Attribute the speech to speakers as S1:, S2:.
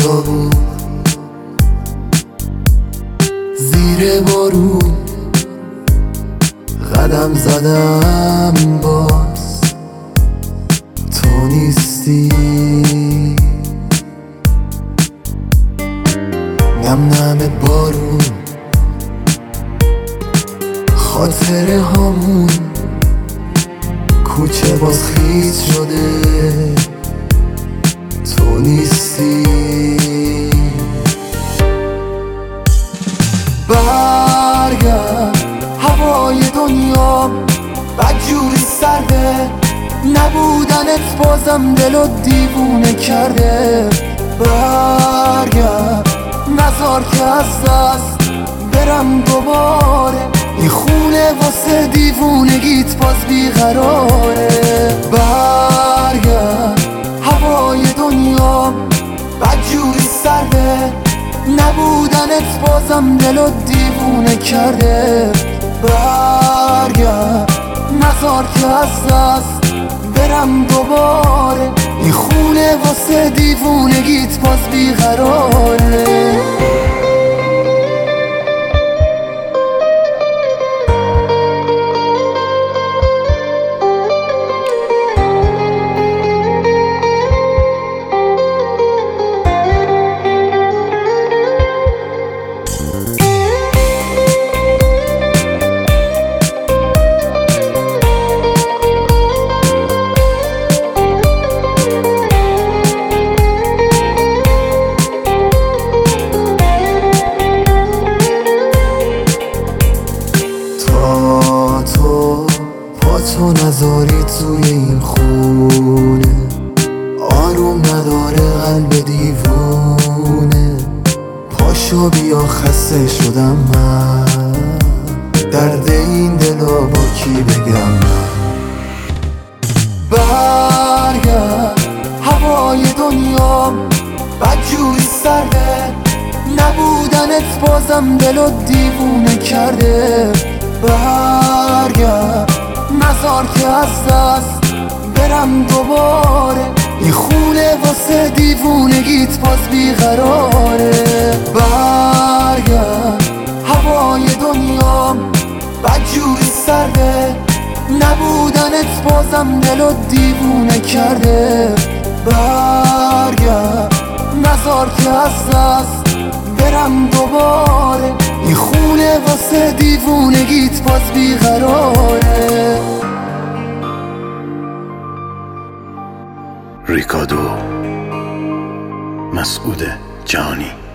S1: خیابون زیر بارون قدم زدم، باز تو نیستی. نم نم بارون خاطره هامون، کوچه باز خیس شده، تو نیستی. برگرد، هوای دنیا بدجوری سرده، نبودنت بازم دلو دیوونه کرده. برگرد، نذار که از دست برم دوباره، این خونه واسه دیوونگیت باز بیقراره. برگرد، هوای دنیا بدجوری سرده، نبودنت بازم دلو دیوونه کرده. برگرد، نذار که از دست برم دوباره، این خونه واسه دیوونگیت باز بیقراره. تو نذاری توی این خونه، آروم نداره قلب دیوونه. پاشو بیا، خسته شدم من، درد این دلا با کی بگم من. برگرد، هوای دنیا بدجوری سرده، نبودنت بازم دلو دیوونه کرده. برگرد، نذار که از دست برم دوباره، این خونه واسه دیوونگیت باز بیقراره. برگرد، هوای دنیا بدجوری سرده، نبودنت بازم دلو دیوونه کرده. برگرد، نذار که از دست برم دوباره، این خونه واسه دیوونگیت باز بیقراره.
S2: ریکادو، مسعود جهانی.